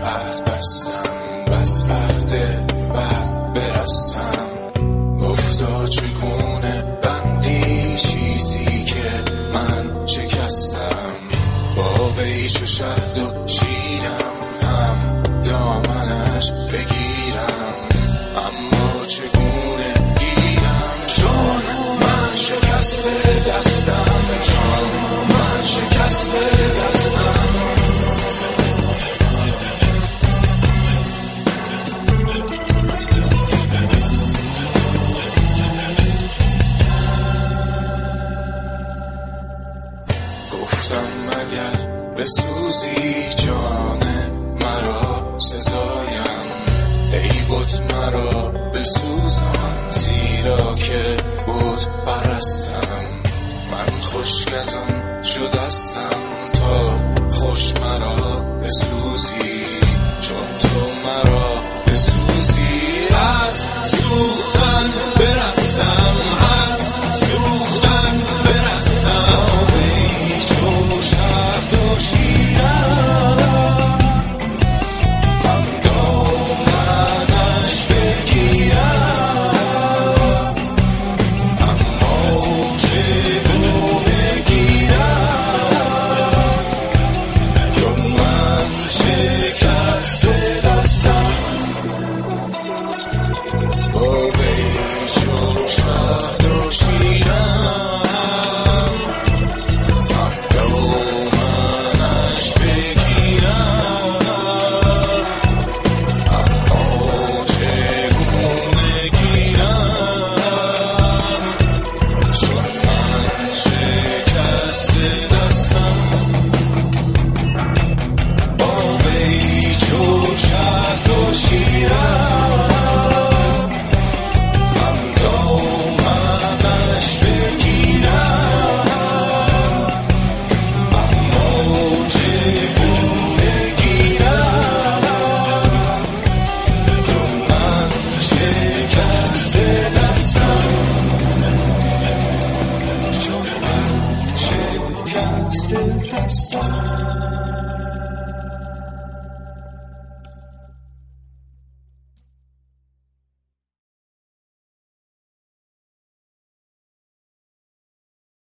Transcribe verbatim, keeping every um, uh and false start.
عهد بستم، بس عهد بعد برستم. گفتا چگونه بندی چیزی که من شکستم. با وی چه شهد و شیرم، هم دامنش بگیرم، اما چگونه گیرم. چون من شکسته دستم، چون من شکسته دستم. گفتم مگر بسوزی جان مرا سزایم. ای بت مرا بسوزان، زیرا که بت پرستم. من خشک از آن شدستم تا خوش مرا بسوزی. چون تو مرا بسوزی، از سوختن برستم، از سوختن برستم. ای چون شهد و شیرم، هم دامنش بگیرم، اما چگونه گیرم. چون من شکسته دستم، با وی چون شهد و شیرم. هم دامنش بگیرم، اما چگونه گیرم. چون من شکسته دستم، با وی چون شهد و شیرم. هم دامنش بگیرم، اما چگونه گیرم. چون من شکسته دستم، چون من شکسته دستم.